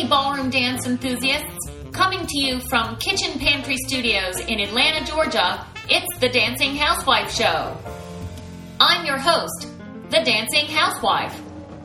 ballroom dance enthusiasts. Coming to you from Kitchen Pantry Studios in Atlanta, Georgia, it's the Dancing Housewife Show. I'm your host, the Dancing Housewife.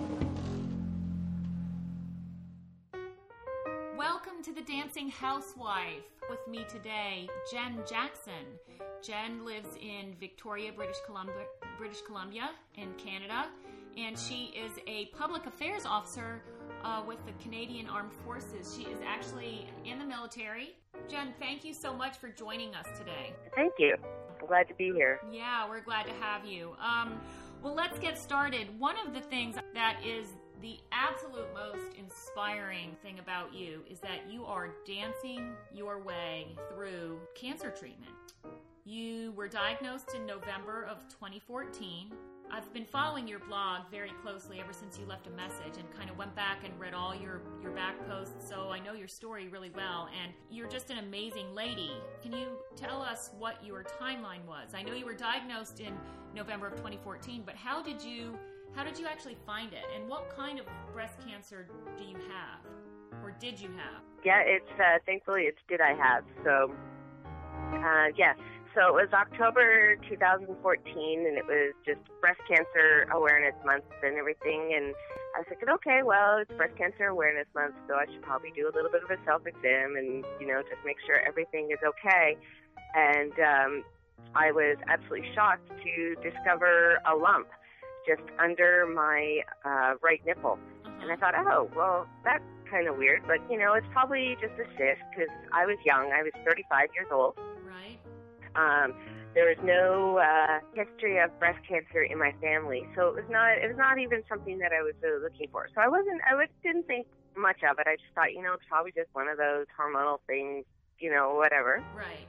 Welcome to the Dancing Housewife. With me today, Jen Jackson. Jen lives in Victoria, British Columbia in Canada, and she is a public affairs officer with the Canadian Armed Forces. She is actually in the military. Jen, thank you so much for joining us today. Thank you. I'm glad to be here. Yeah, we're glad to have you. Well, let's get started. One of the things that is the absolute most inspiring thing about you is that you are dancing your way through cancer treatment. You were diagnosed in November of 2014. I've been following your blog very closely ever since you left a message and kind of went back and read all your back posts, so I know your story really well, and you're just an amazing lady. Can you tell us what your timeline was? I know you were diagnosed in November of 2014, but how did you actually find it, and what kind of breast cancer do you have, or did you have? Yeah, it's thankfully it's did I have. So, yeah. So it was October 2014, and it was just Breast Cancer Awareness Month and everything. And I was thinking, okay, well, it's Breast Cancer Awareness Month, so I should probably do a little bit of a self-exam and, just make sure everything is okay. And I was absolutely shocked to discover a lump just under my right nipple. And I thought, oh, well, that's kind of weird, but, it's probably just a cyst because I was young. I was 35 years old. Right. There was no history of breast cancer in my family, so it was not even something that I was really looking for. So I didn't think much of it. I just thought, it's probably just one of those hormonal things, whatever. Right.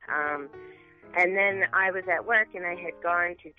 And then I was at work, and I had gone to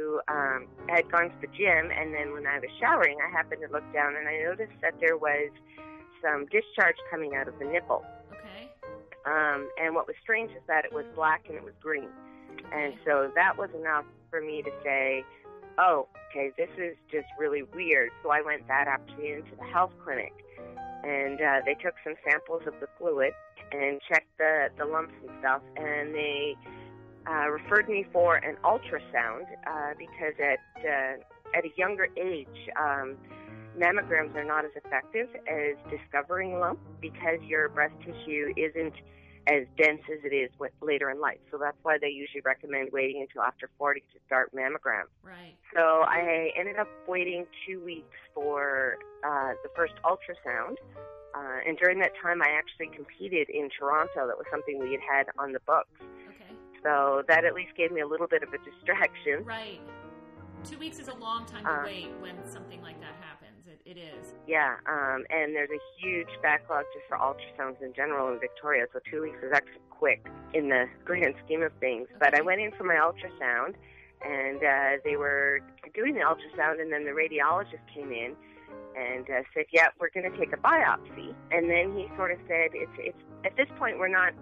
the gym, and then when I was showering, I happened to look down, and I noticed that there was some discharge coming out of the nipple. Okay. And what was strange is that it was black and it was green. And so that was enough for me to say, oh, okay, this is just really weird. So I went that afternoon to the health clinic, and they took some samples of the fluid and checked the lumps and stuff, and they referred me for an ultrasound because at a younger age, mammograms are not as effective as discovering lump because your breast tissue isn't as dense as it is later in life. So that's why they usually recommend waiting until after 40 to start mammograms. Right. So I ended up waiting 2 weeks for the first ultrasound. And during that time, I actually competed in Toronto. That was something we had on the books. Okay. So that at least gave me a little bit of a distraction. Right. 2 weeks is a long time to wait when something like that happens. It is. Yeah, and there's a huge backlog just for ultrasounds in general in Victoria, so 2 weeks is actually quick in the grand scheme of things. Okay. But I went in for my ultrasound, and they were doing the ultrasound, and then the radiologist came in and said, yeah, we're going to take a biopsy. And then he sort of said, it's at this point, we're not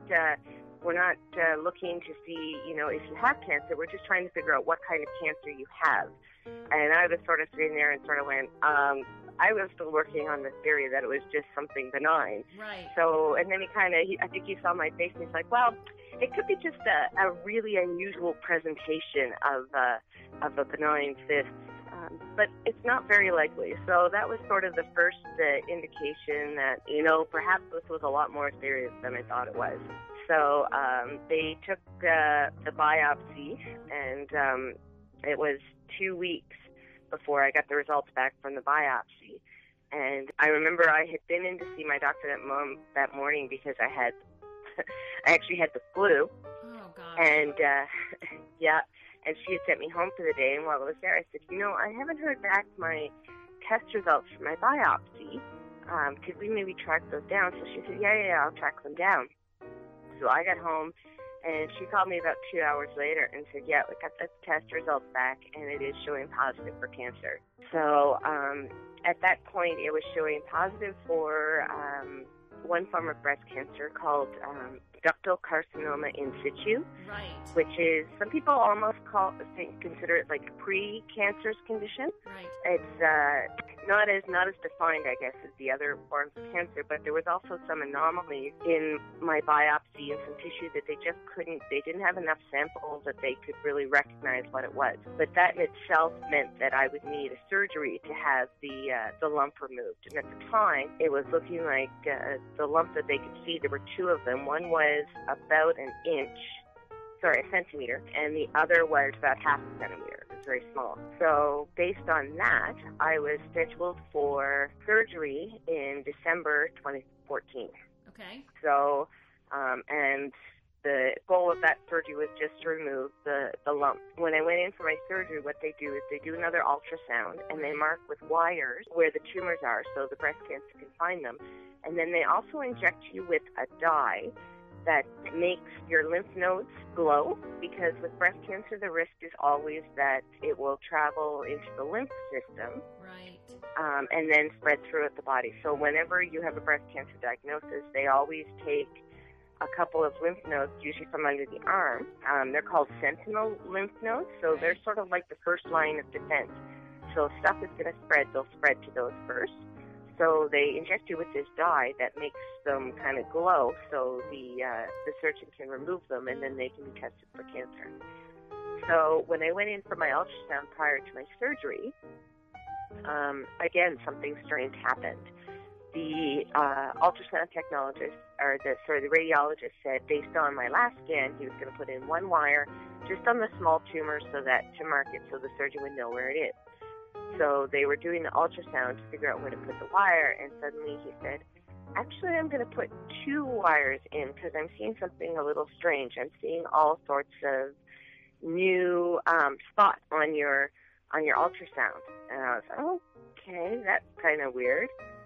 looking to see, if you have cancer. We're just trying to figure out what kind of cancer you have. And I was sort of sitting there and sort of went, I was still working on the theory that it was just something benign. Right. So, and then I think he saw my face and he's like, well, it could be just a really unusual presentation of a benign cyst. But it's not very likely. So that was sort of the first indication that, perhaps this was a lot more serious than I thought it was. So they took the biopsy, and it was 2 weeks before I got the results back from the biopsy. And I remember I had been in to see my doctor that morning because I actually had the flu. Oh, God. And, yeah, and she had sent me home for the day. And while I was there, I said, I haven't heard back my test results for my biopsy. Could we maybe track those down? So she said, yeah, I'll track them down. So I got home, and she called me about 2 hours later and said, yeah, we got the test results back, and it is showing positive for cancer. So at that point, it was showing positive for one form of breast cancer called ductal carcinoma in situ, Right. which is, some people almost consider it like a pre-cancerous condition. Right. It's not as defined, I guess, as the other forms of cancer, but there was also some anomalies in my biopsy and some tissue that they didn't have enough samples that they could really recognize what it was. But that in itself meant that I would need a surgery to have the lump removed. And at the time, it was looking like the lump that they could see, there were two of them. One was about a centimeter, and the other was about half a centimeter. It was very small. So based on that, I was scheduled for surgery in December 2014. Okay. So, and the goal of that surgery was just to remove the lump. When I went in for my surgery, what they do is they do another ultrasound, and they mark with wires where the tumors are so the breast cancer can find them. And then they also inject you with a dye that makes your lymph nodes glow, because with breast cancer, the risk is always that it will travel into the lymph system. Right. And then spread throughout the body. So whenever you have a breast cancer diagnosis, they always take a couple of lymph nodes, usually from under the arm. They're called sentinel lymph nodes, so they're sort of like the first line of defense. So if stuff is going to spread, they'll spread to those first. So they inject you with this dye that makes them kind of glow, so the surgeon can remove them, and then they can be tested for cancer. So when I went in for my ultrasound prior to my surgery, again, something strange happened. The ultrasound technologist, the radiologist said, based on my last scan, he was going to put in one wire just on the small tumor to mark it so the surgeon would know where it is. So they were doing the ultrasound to figure out where to put the wire, and suddenly he said, actually, I'm going to put two wires in because I'm seeing something a little strange. I'm seeing all sorts of new spots on your ultrasound. And I was like, okay, that's kind of weird.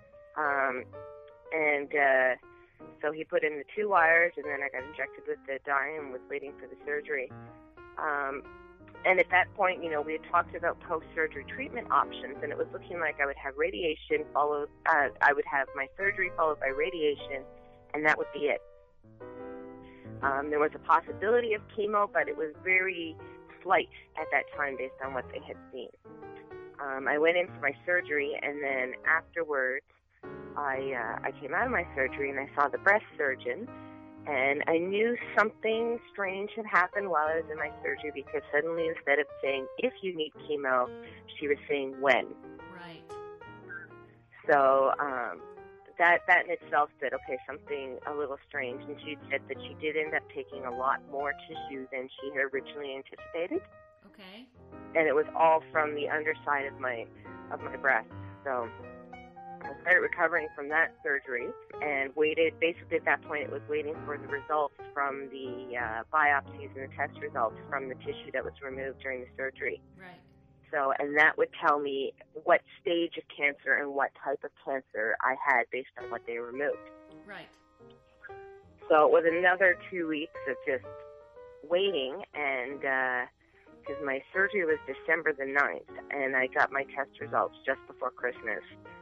So he put in the two wires, and then I got injected with the dye and was waiting for the surgery. And at that point, we had talked about post-surgery treatment options, and it was looking like I would have radiation I would have my surgery followed by radiation, and that would be it. There was a possibility of chemo, but it was very slight at that time based on what they had seen. I went in for my surgery, and then afterwards, I came out of my surgery, and I saw the breast surgeon. And I knew something strange had happened while I was in my surgery, because suddenly, instead of saying, if you need chemo, she was saying when. Right. So that in itself said, okay, something a little strange. And she said that she did end up taking a lot more tissue than she had originally anticipated. Okay. And it was all from the underside of my breast. So I started recovering from that surgery and waited. Basically, at that point, it was waiting for the results from the biopsies and the test results from the tissue that was removed during the surgery. Right. So, and that would tell me what stage of cancer and what type of cancer I had based on what they removed. Right. So it was another 2 weeks of just waiting, and because my surgery was December the 9th, and I got my test results just before Christmas.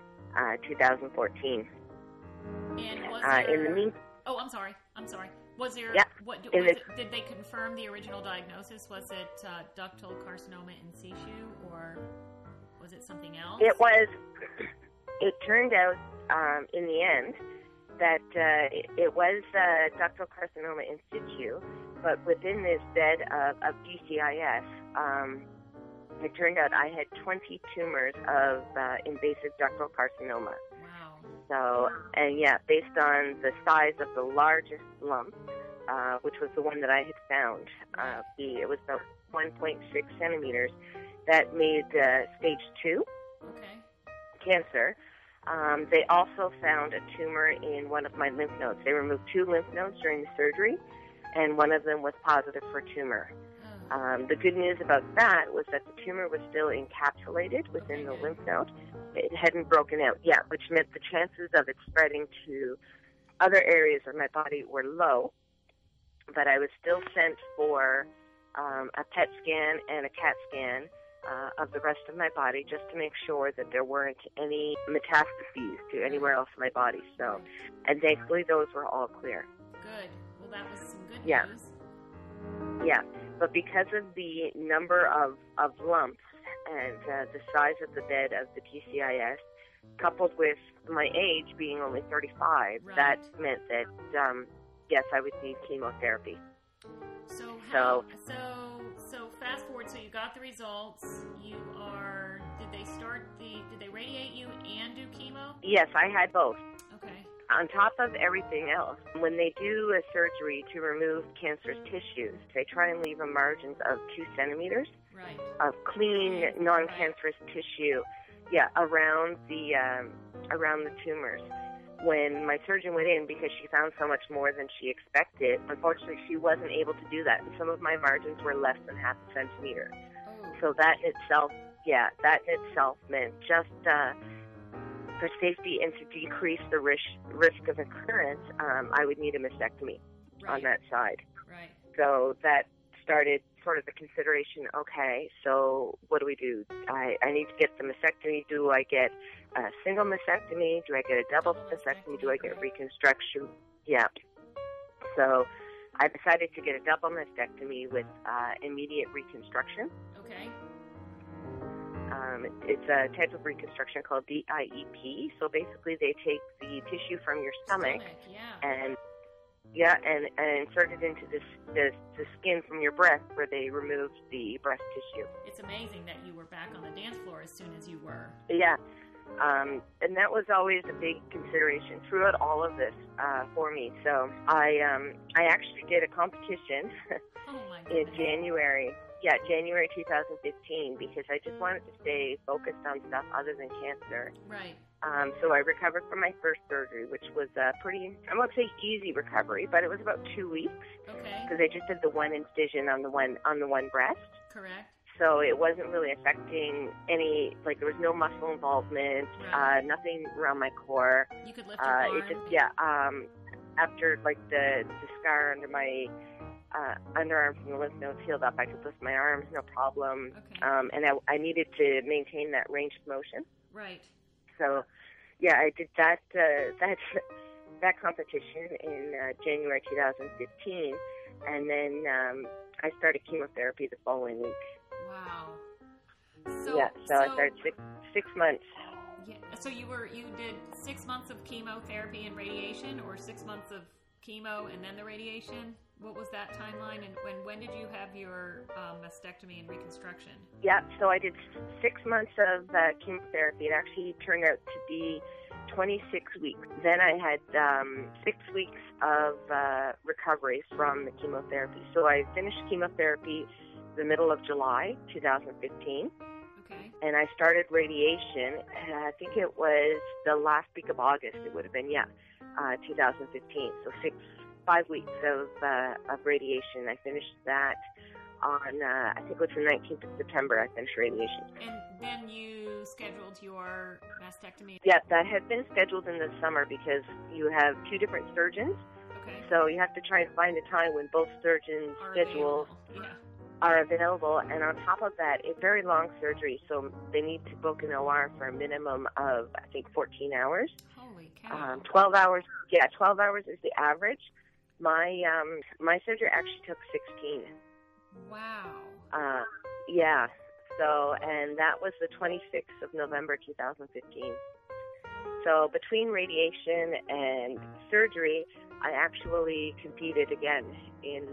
2014. And was there... in the meantime... Oh, I'm sorry. Was there... Yeah. Did they confirm the original diagnosis? Was it ductal carcinoma in situ, or was it something else? It was... It turned out, in the end, that it was ductal carcinoma in situ, but within this bed of DCIS, it turned out I had 20 tumors of invasive ductal carcinoma. Wow. So, and yeah, based on the size of the largest lump, which was the one that I had found, it was about 1.6 centimeters, that made stage 2 cancer. They also found a tumor in one of my lymph nodes. They removed 2 lymph nodes during the surgery, and one of them was positive for tumor. The good news about that was that the tumor was still encapsulated within the lymph node. It hadn't broken out yet, which meant the chances of it spreading to other areas of my body were low. But I was still sent for a PET scan and a CAT scan of the rest of my body just to make sure that there weren't any metastases to anywhere else in my body. So, and thankfully those were all clear. Good. Well, that was some good Yeah. news. Yeah, but because of the number of lumps and the size of the bed of the PCIS, coupled with my age being only 35, Right. that meant that, yes, I would need chemotherapy. So So- so fast forward. So you got the results. Did they radiate you and do chemo? Yes, I had both. Okay. On top of everything else, when they do a surgery to remove cancerous tissues, they try and leave a margins of 2 centimeters Right. of clean, non-cancerous tissue, around the tumors. When my surgeon went in, because she found so much more than she expected, unfortunately she wasn't able to do that, and some of my margins were less than half a centimeter. Oh. So that in itself meant just for safety and to decrease the risk of recurrence, I would need a mastectomy on that side. Right. So that started sort of the consideration, okay, so what do we do? I need to get the mastectomy. Do I get a single mastectomy? Do I get a double mastectomy? Do I get reconstruction? Yeah. So I decided to get a double mastectomy with immediate reconstruction. Okay. It's a type of reconstruction called DIEP. So basically they take the tissue from your stomach and insert it into the skin from your breast, where they removed the breast tissue. It's amazing that you were back on the dance floor as soon as you were. Yeah. And that was always a big consideration throughout all of this for me. So I actually did a competition Oh my in goodness. January 2015, because I just wanted to stay focused on stuff other than cancer. Right. So I recovered from my first surgery, which was a pretty, I won't say easy recovery, but it was about 2 weeks, Okay. because I just did the one incision on the one breast. Correct. So it wasn't really affecting any, like there was no muscle involvement, Right. nothing around my core. You could lift your arm. It just, after like the scar under my underarm from the lymph nodes healed up, I could lift my arms, no problem. Okay. And I needed to maintain that range of motion. Right. So, yeah, I did that competition in January 2015, and then I started chemotherapy the following week. Wow. So I started six months. Yeah. So you did 6 months of chemotherapy and radiation, or 6 months of chemo and then the radiation? What was that timeline, and when did you have your mastectomy and reconstruction? Yeah, so I did 6 months of chemotherapy. It actually turned out to be 26 weeks. Then I had 6 weeks of recovery from the chemotherapy. So I finished chemotherapy the middle of July 2015. Okay. And I started radiation, I think it was the last week of August, it would have been, 2015. So 5 weeks of radiation. I finished that on, I think it was the 19th of September, I finished radiation. And then you scheduled your mastectomy? Yeah, that had been scheduled in the summer because you have two different surgeons. Okay. So you have to try and find a time when both surgeons' schedules are available. And on top of that, it's very long surgery, so they need to book an OR for a minimum of, I think, 14 hours. Holy cow. 12 hours. Yeah, 12 hours is the average. My surgery actually took 16. Wow. Yeah. So, and that was the 26th of November 2015. So between radiation and surgery, I actually competed again in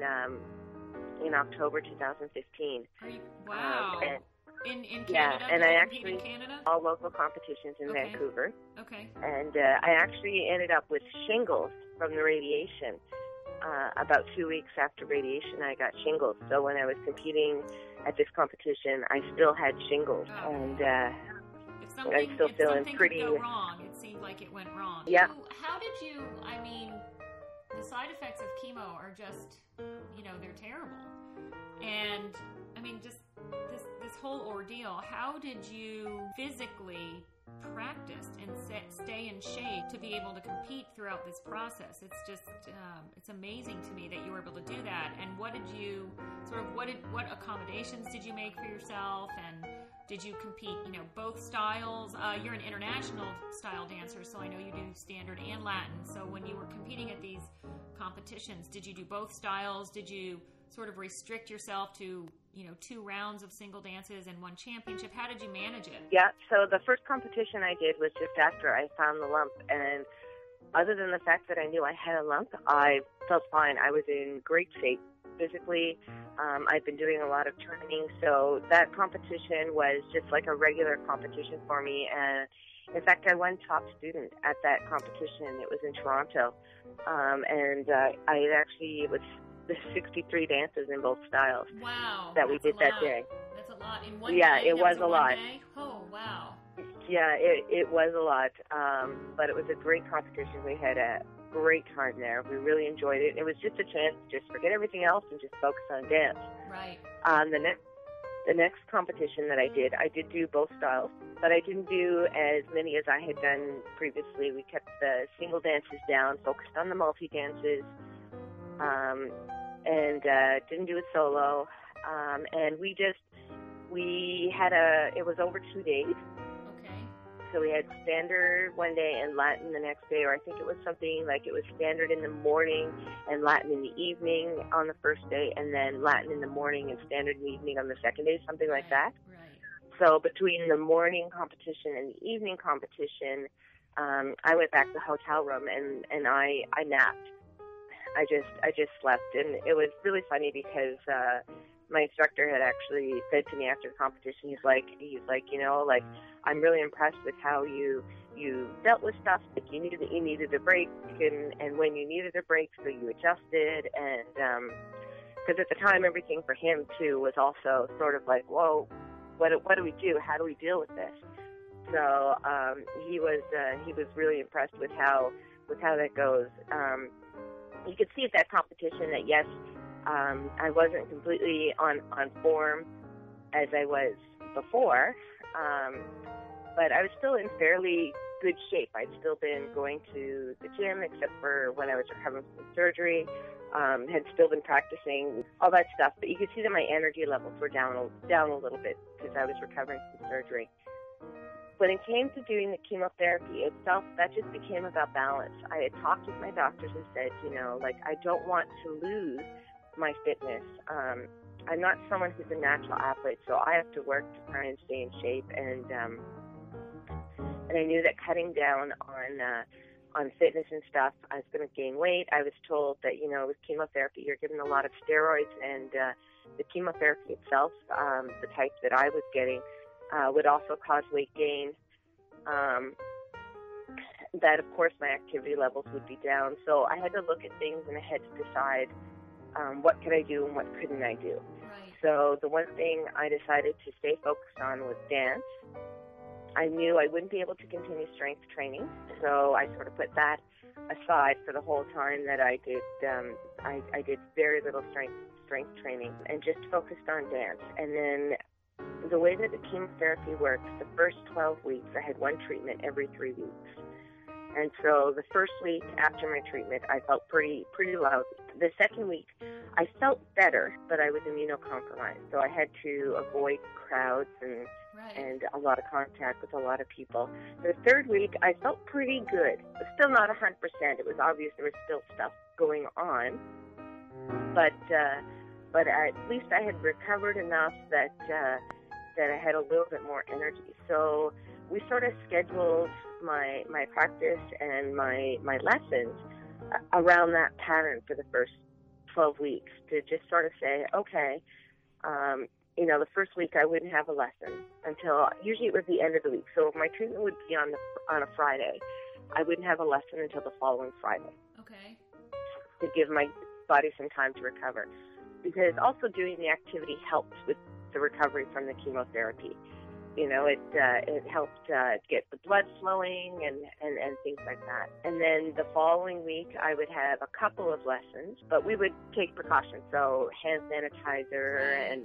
October 2015. Wow. In Canada? Yeah, and I actually in Canada? all local competitions in Okay. Vancouver. Okay. And I actually ended up with shingles from the radiation. About 2 weeks after radiation, I got shingles. So when I was competing at this competition, I still had shingles, Oh. and If something, I'm still if feeling something pretty. could go wrong, it seemed like it went wrong. Yeah. How did you? I mean, the side effects of chemo are just, they're terrible. And I mean, just this whole ordeal, how did you physically practice and stay in shape to be able to compete throughout this process? It's just, it's amazing to me that you were able to do that. And what did you, what accommodations did you make for yourself? And did you compete, both styles? You're an international style dancer, so I know you do standard and Latin. So when you were competing at these competitions, did you do both styles? Did you sort of restrict yourself to, 2 rounds of single dances and 1 championship? How did you manage it? Yeah, so the first competition I did was just after I found the lump, and other than the fact that I knew I had a lump, I felt fine. I was in great shape physically. I've been doing a lot of training, so that competition was just like a regular competition for me. And in fact, I won top student at that competition. It was in Toronto, and it was the 63 dances in both styles. Wow, that we did that day. That's a lot in one Yeah, day. it was a lot. Day? Oh, wow. Yeah, it was a lot, but it was a great competition. We had a great time there. We really enjoyed it. It was just a chance to just forget everything else and just focus on dance. Right. The next competition that I did do both styles, but I didn't do as many as I had done previously. We kept the single dances down, focused on the multi dances, and didn't do a solo. And it was over 2 days. Okay. So we had standard one day and Latin the next day, or I think it was something like it was standard in the morning and Latin in the evening on the first day, and then Latin in the morning and standard in the evening on the second day, something like that. Right. So between the morning competition and the evening competition, I went back to the hotel room and I napped. I just slept, and it was really funny because my instructor had actually said to me after the competition, he's like, I'm really impressed with how you dealt with stuff. Like you needed a break, and when you needed a break, so you adjusted, and because at the time everything for him too was also sort of like, whoa, what do we do? How do we deal with this? So he was really impressed with how that goes. You could see at that competition that yes, I wasn't completely on form as I was before, but I was still in fairly good shape. I'd still been going to the gym except for when I was recovering from surgery, had still been practicing, all that stuff, but you could see that my energy levels were down a little bit because I was recovering from surgery. When it came to doing the chemotherapy itself, that just became about balance. I had talked with my doctors and said, I don't want to lose my fitness. I'm not someone who's a natural athlete, so I have to work to try and stay in shape. And I knew that cutting down on fitness and stuff, I was going to gain weight. I was told that, with chemotherapy, you're given a lot of steroids, and the chemotherapy itself, the type that I was getting, would also cause weight gain. That, of course, my activity levels would be down. So I had to look at things and I had to decide what could I do and what couldn't I do. Right. So the one thing I decided to stay focused on was dance. I knew I wouldn't be able to continue strength training, so I sort of put that aside for the whole time that I did. I did very little strength training and just focused on dance. And then the way that the chemotherapy works, the first 12 weeks, I had one treatment every 3 weeks. And so the first week after my treatment, I felt pretty lousy. The second week, I felt better, but I was immunocompromised. So I had to avoid crowds and a lot of contact with a lot of people. The third week, I felt pretty good. Still not 100%. It was obvious there was still stuff going on. But at least I had recovered enough that I had a little bit more energy. So we sort of scheduled my practice and my lessons around that pattern for the first 12 weeks to just sort of say, okay, the first week I wouldn't have a lesson until usually it was the end of the week. So if my treatment would be on a Friday, I wouldn't have a lesson until the following Friday. Okay. To give my body some time to recover. Because also doing the activity helped with the recovery from the chemotherapy. It helped get the blood flowing and things like that. And then the following week, I would have a couple of lessons, but we would take precautions. So hand sanitizer and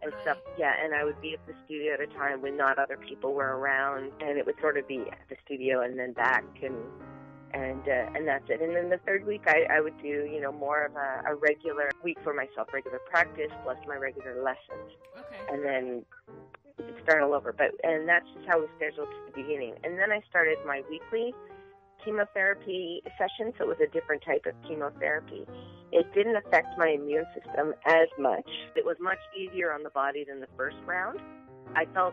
and Right. stuff. Yeah, and I would be at the studio at a time when not other people were around, and it would sort of be at the studio and then back, and that's it. And then the third week, I would do, you know, more of a regular week for myself, regular practice plus my regular lessons, Okay. and then start all over. And that's just how it was scheduled to the beginning. And then I started my weekly chemotherapy session, so it was a different type of chemotherapy. It didn't affect my immune system as much. It was much easier on the body than the first round. I felt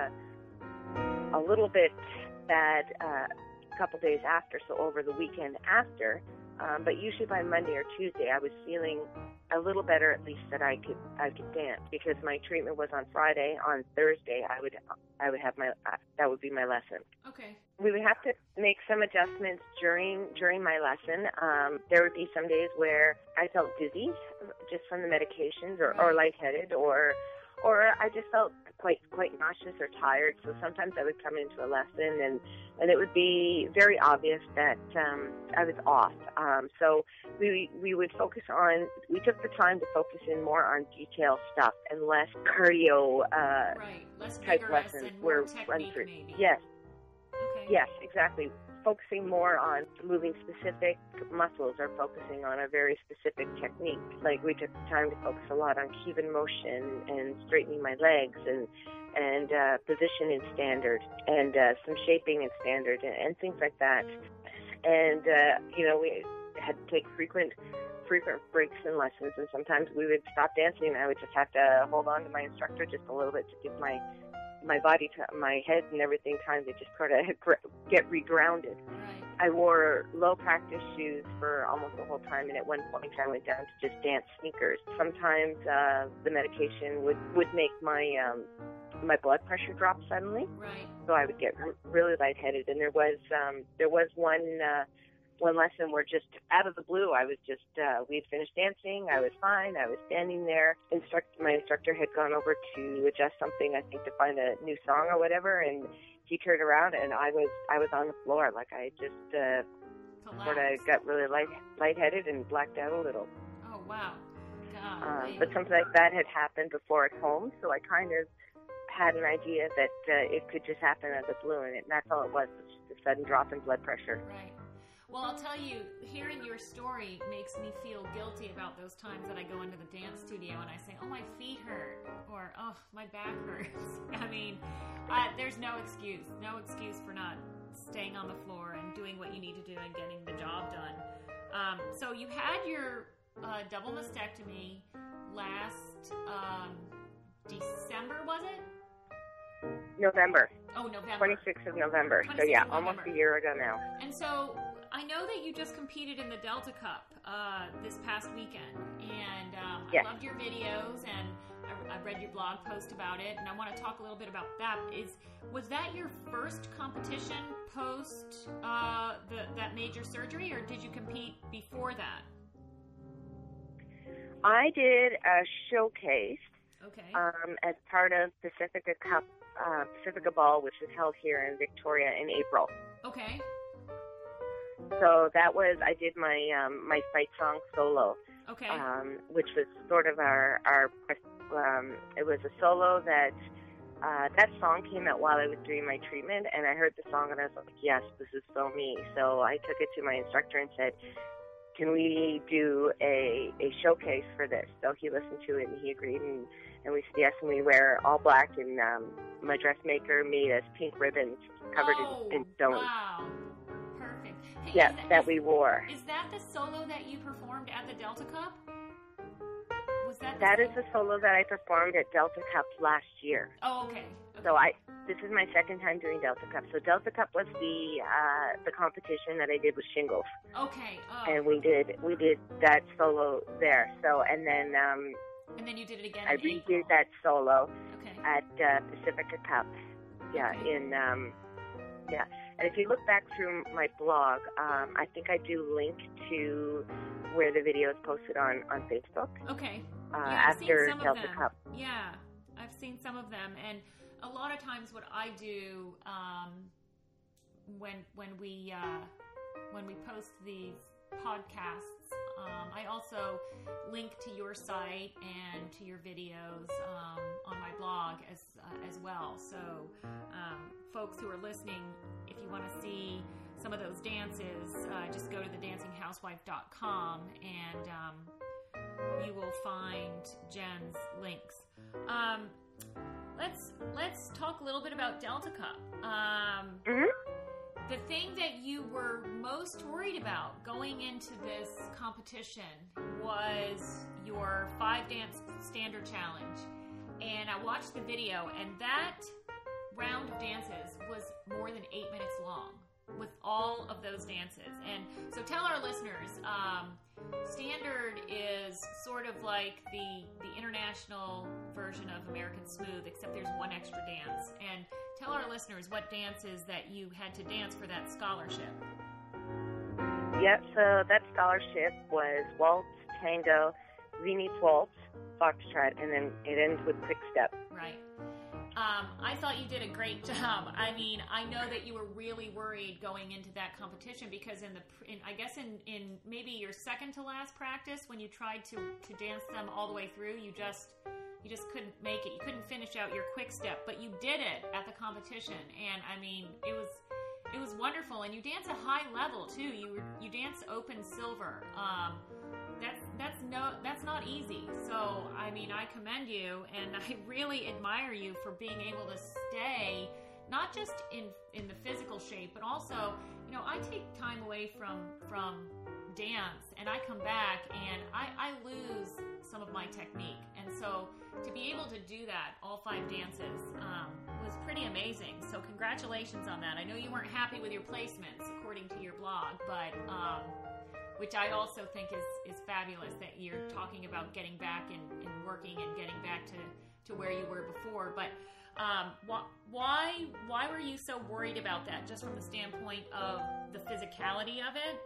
a little bit bad a couple days after, so over the weekend after. But usually by Monday or Tuesday, I was feeling a little better, at least that I could dance, because my treatment was on Friday. On Thursday, I would have that would be my lesson. Okay. We would have to make some adjustments during my lesson. There would be some days where I felt dizzy just from the medications, or lightheaded, or I just felt quite nauseous or tired. So sometimes I would come into a lesson and it would be very obvious that I was off. So we would focus on. We took the time to focus in more on detail stuff and less cardio Less type vigorous lessons. and more Run technique, through. maybe. Yes. Okay. Yes, exactly. Focusing more on moving specific muscles or focusing on a very specific technique. Like we took the time to focus a lot on Cuban motion and straightening my legs and position in standard and some shaping in standard and things like that. And, you know, we had to take frequent breaks in lessons, and sometimes we would stop dancing and I would just have to hold on to my instructor just a little bit to give my body, my head and everything time to just sort of get regrounded. Right. I wore low practice shoes for almost the whole time, and at one point I went down to just dance sneakers. Sometimes the medication would make my blood pressure drop suddenly, Right. so I would get really lightheaded. And there was one lesson where just out of the blue, I was just, we had finished dancing, I was fine, I was standing there. My instructor had gone over to adjust something, I think to find a new song or whatever, and he turned around and I was on the floor, like I just sort of got really lightheaded and blacked out a little. Oh, wow. God. But something like that had happened before at home, so I kind of had an idea that it could just happen as a blue, and that's all it was just a sudden drop in blood pressure. Right. Well, I'll tell you, hearing your story makes me feel guilty about those times that I go into the dance studio and I say, oh, my feet hurt, or, oh, my back hurts. I mean, there's no excuse for not staying on the floor and doing what you need to do and getting the job done. So you had your double mastectomy last December, was it? November. Oh, November. 26th of November. 26th So yeah, of almost November. a year ago now. And so I know that you just competed in the Delta Cup this past weekend, and Yes. I loved your videos, and I read your blog post about it, and I want to talk a little bit about that. Was that your first competition post that major surgery, or did you compete before that? I did a showcase Okay. as part of Pacifica Cup, Pacifica Ball, which is held here in Victoria in April. Okay. So that was, I did my fight song solo, Okay. which was sort of our it was a solo that song came out while I was doing my treatment, and I heard the song and I was like, yes, this is so me. So I took it to my instructor and said, can we do a showcase for this? So he listened to it and he agreed, and we said yes, and we wear all black, and my dressmaker made us pink ribbons covered in stones. Wow. Perfect. Hey, Yeah, that we wore. Is that the solo that you performed at the Delta Cup? Was that That is the solo that I performed at Delta Cup last year. Oh, okay. So this is my second time doing Delta Cup. So Delta Cup was the competition that I did with shingles, Okay. Oh. and we did that solo there. So and then you did it again I in redid April. that solo Okay. at Pacifica Cup. Yeah, Okay. And if you look back through my blog, I think I do link to where the video is posted on Facebook. Okay. I've seen After some of Delta them. Cup. Yeah, I've seen some of them, and a lot of times what I when we post these podcasts. I also link to your site and to your videos on my blog as well. So folks who are listening, if you want to see some of those dances, just go to thedancinghousewife.com and you will find Jen's links. Let's talk a little bit about Delta Cup. The thing that you were most worried about going into this competition was your 5-dance standard challenge. And I watched the video, and that round of dances was more than 8 minutes long with all of those dances. And so tell our listeners, standard is sort of like the international version of American Smooth, except there's one extra dance. And tell our listeners what dances that you had to dance for that scholarship. Yep, so that scholarship was waltz, tango, Viennese waltz, foxtrot, and then it ends with quick step. Right. I thought you did a great job. I mean, I know that you were really worried going into that competition because in maybe your second to last practice, when you tried to dance them all the way through, you just couldn't make it. You couldn't finish out your quick step, but you did it at the competition, and I mean, it was wonderful. And you dance a high level too. You dance open silver. That's not easy. So, I mean, I commend you, and I really admire you for being able to stay not just in the physical shape, but also, you know, I take time away from dance, and I come back and I lose some of my technique. And so to be able to do that, all 5 dances, was pretty amazing. So congratulations on that. I know you weren't happy with your placements according to your blog, but which I also think is fabulous that you're talking about getting back and working and getting back to where you were before. But why were you so worried about that, just from the standpoint of the physicality of it?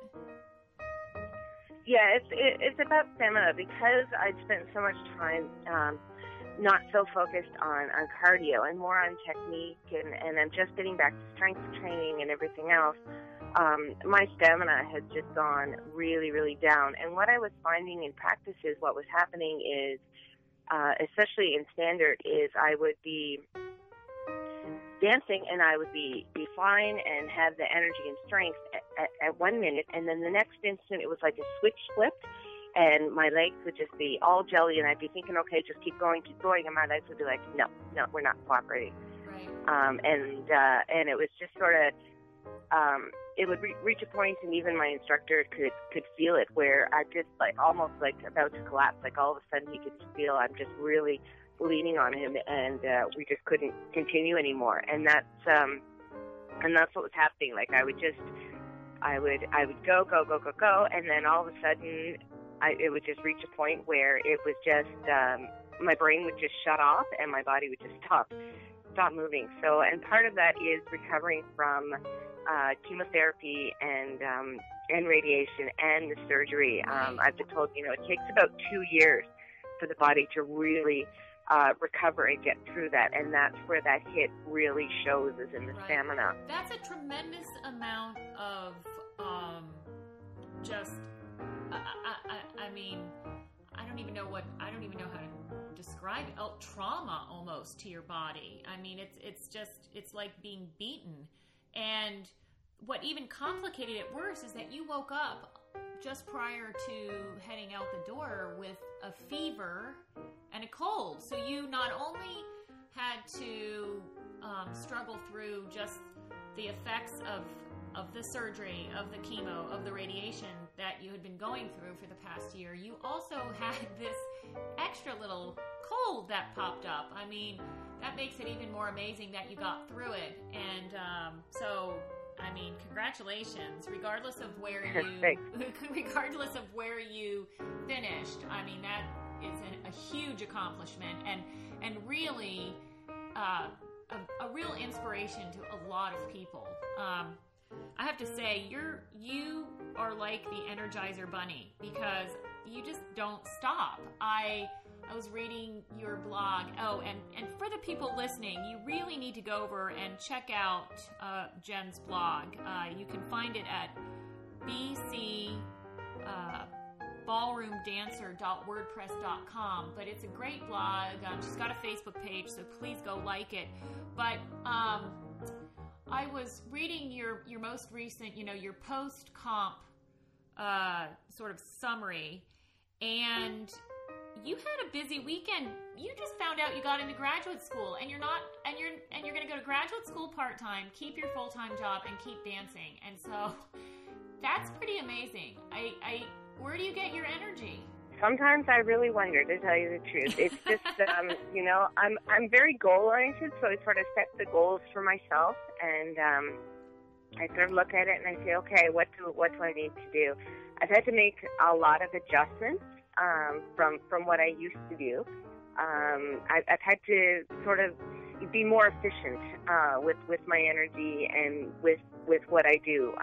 Yeah, it's about stamina, because I'd spent so much time not so focused on cardio and more on technique, and I'm just getting back to strength training and everything else. My stamina had just gone really, really down. And what I was finding in practice is what was happening is, especially in standard, is I would be dancing and I would be fine and have the energy and strength at 1 minute, and then the next instant it was like a switch flipped, and my legs would just be all jelly, and I'd be thinking, okay, just keep going, and my legs would be like, no, we're not cooperating. Right. And it was just sort of, it would reach a point, and even my instructor could feel it, where I just almost about to collapse. Like all of a sudden he could feel I'm just really leaning on him, and we just couldn't continue anymore. And that's what was happening. Like I would go, and then all of a sudden it would just reach a point where it was just my brain would just shut off, and my body would just stop moving. So, and part of that is recovering from chemotherapy and radiation and the surgery. I've been told, it takes about 2 years for the body to really recover and get through that, and that's where that hit really shows, is in the stamina. That's a tremendous amount of just. I mean, I don't even know how to describe it. Trauma almost to your body. I mean, it's like being beaten. And what even complicated it worse is that you woke up just prior to heading out the door with a fever and a cold. So you not only had to struggle through just the effects of the surgery, of the chemo, of the radiation that you had been going through for the past year, you also had this extra little cold that popped up. I mean, that makes it even more amazing that you got through it. And so, I mean, congratulations, regardless of where you finished. I mean, that is a huge accomplishment, and really a real inspiration to a lot of people. I have to say, you are like the Energizer Bunny, because you just don't stop. I was reading your blog. Oh, and for the people listening, you really need to go over and check out Jen's blog. You can find it at ballroomdancer.wordpress.com, but it's a great blog. She's got a Facebook page, so please go like it. But I was reading your most recent, your post-comp sort of summary, and you had a busy weekend. You just found out you got into graduate school, and you're going to go to graduate school part-time, keep your full-time job, and keep dancing. And so that's pretty amazing. Where do you get your energy? Sometimes I really wonder, to tell you the truth. It's just, I'm very goal-oriented, so I sort of set the goals for myself, and I sort of look at it and I say, okay, what do I need to do? I've had to make a lot of adjustments from what I used to do. I've had to sort of be more efficient with my energy and with what I do.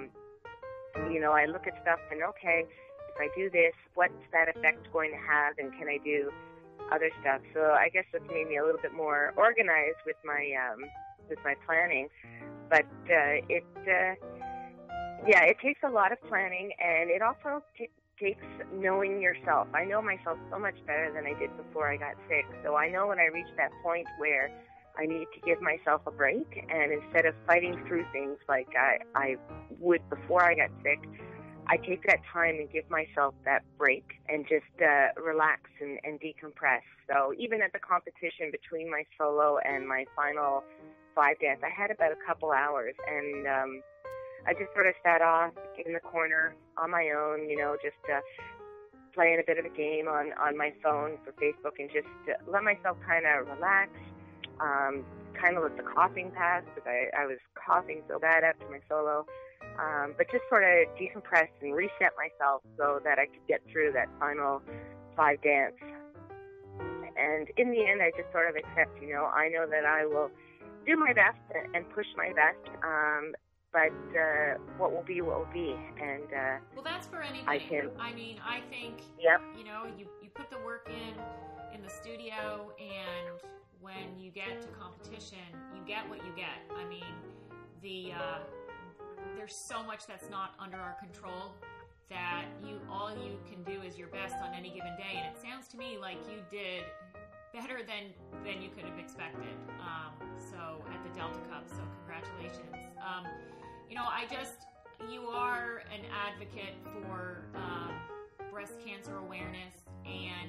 I look at stuff and, okay, if I do this, what's that effect going to have, and can I do other stuff? So I guess it's made me a little bit more organized with my planning. But it takes a lot of planning, and it also takes knowing yourself. I know myself so much better than I did before I got sick. So I know when I reach that point where I need to give myself a break, and instead of fighting through things like I would before I got sick, I take that time and give myself that break and just relax and decompress. So even at the competition between my solo and my final 5 dance, I had about a couple hours, and I just sort of sat off in the corner on my own, just playing a bit of a game on my phone for Facebook, and just let myself kind of relax, kind of let the coughing pass, because I was coughing so bad after my solo. But just sort of decompress and reset myself so that I could get through that final 5 dance. And in the end, I just sort of accept, I know that I will do my best and push my best, but what will be, will be. And well, that's for anybody. I think, yep. You put the work in the studio, and when you get to competition, you get what you get. There's so much that's not under our control that all you can do is your best on any given day. And it sounds to me like you did better than you could have expected. So at the Delta Cup, so congratulations. You are an advocate for breast cancer awareness, and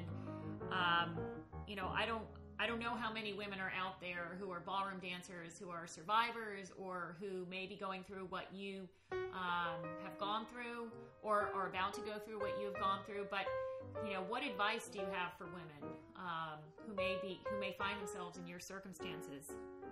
I don't know how many women are out there who are ballroom dancers who are survivors, or who may be going through what you have gone through, or are about to go through what you've gone through. But what advice do you have for women who may find themselves in your circumstances?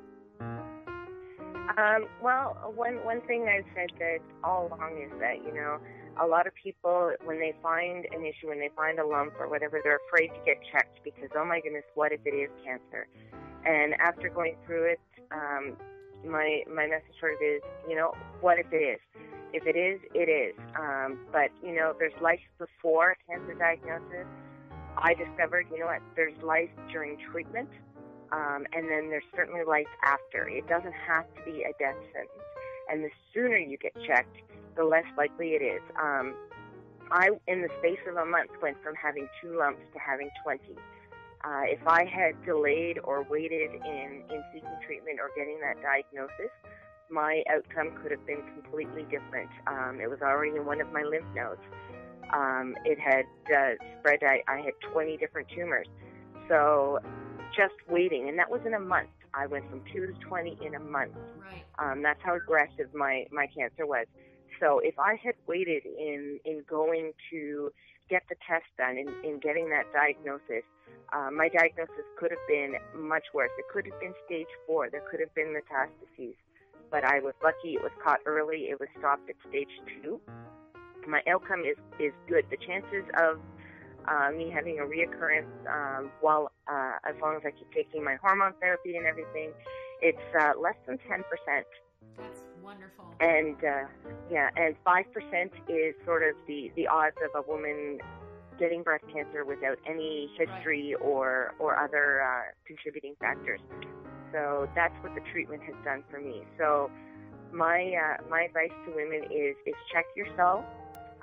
Well, one thing I've said that all along is that a lot of people, when they find an issue, when they find a lump or whatever, they're afraid to get checked because, oh my goodness, what if it is cancer? And after going through it, my message sort of is, what if it is? If it is, it is. But, there's life before cancer diagnosis. I discovered, there's life during treatment, and then there's certainly life after. It doesn't have to be a death sentence. And the sooner you get checked, the less likely it is. I, in the space of a month, went from having 2 lumps to having 20. If I had delayed or waited in seeking treatment or getting that diagnosis, my outcome could have been completely different. It was already in one of my lymph nodes. It had spread. I had 20 different tumors. So just waiting, and that was in a month. I went from 2 to 20 in a month. Right. That's how aggressive my cancer was. So if I had waited in going to get the test done, in getting that diagnosis, my diagnosis could have been much worse. It could have been stage 4. There could have been metastases. But I was lucky. It was caught early. It was stopped at stage 2. My outcome is good. The chances of me having a reoccurrence, as long as I keep taking my hormone therapy and everything, it's less than 10%. That's wonderful. And and 5% is sort of the odds of a woman getting breast cancer without any history or other contributing factors. So that's what the treatment has done for me. So my advice to women is check yourself.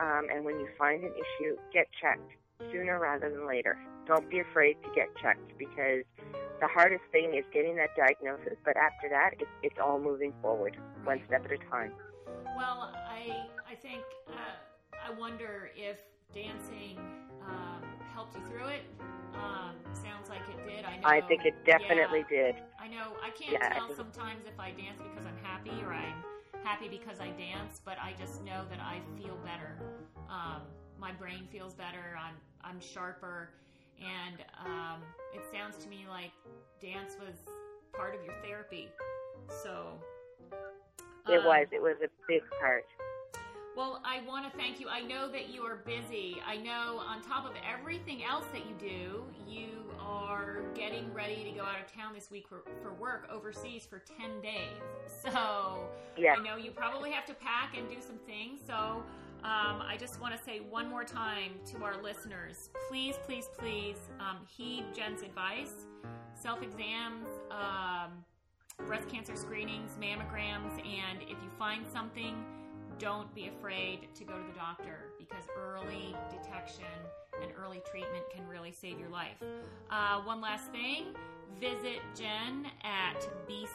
And when you find an issue, get checked sooner rather than later. Don't be afraid to get checked, because the hardest thing is getting that diagnosis, but after that, it's all moving forward, one step at a time. Well, I think, I wonder if dancing helped you through it. Sounds like it did. I think it definitely did. I know. I can't tell sometimes if I dance because I'm happy or I'm happy because I dance, but I just know that I feel better. My brain feels better. I'm sharper, and it sounds to me like dance was part of your therapy. So it was a big part. Well, I want to thank you. I know that you are busy. I know on top of everything else that you do, you are getting ready to go out of town this week for work overseas for 10 days. So I know you probably have to pack and do some things. So I just want to say one more time to our listeners, please, please, please heed Jen's advice. Self-exams, breast cancer screenings, mammograms, and if you find something, don't be afraid to go to the doctor, because early detection and early treatment can really save your life. One last thing, visit Jen at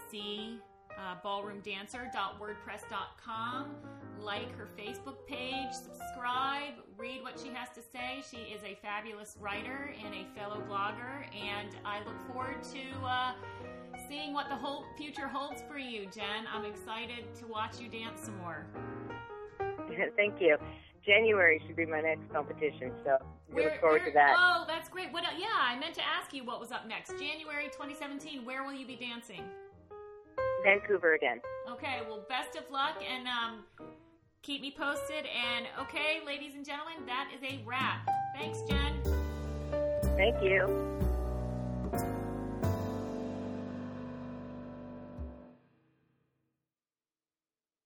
bcballroomdancer.wordpress.com. Like her Facebook page, subscribe, read what she has to say. She is a fabulous writer and a fellow blogger, and I look forward to seeing what the whole future holds for you, Jen. I'm excited to watch you dance some more. Thank you. January should be my next competition, so we look forward to that. Oh, that's great. I meant to ask you what was up next. January 2017, where will you be dancing? Vancouver again. Okay, well, best of luck, and keep me posted. And okay, ladies and gentlemen, that is a wrap. Thanks, Jen. Thank you.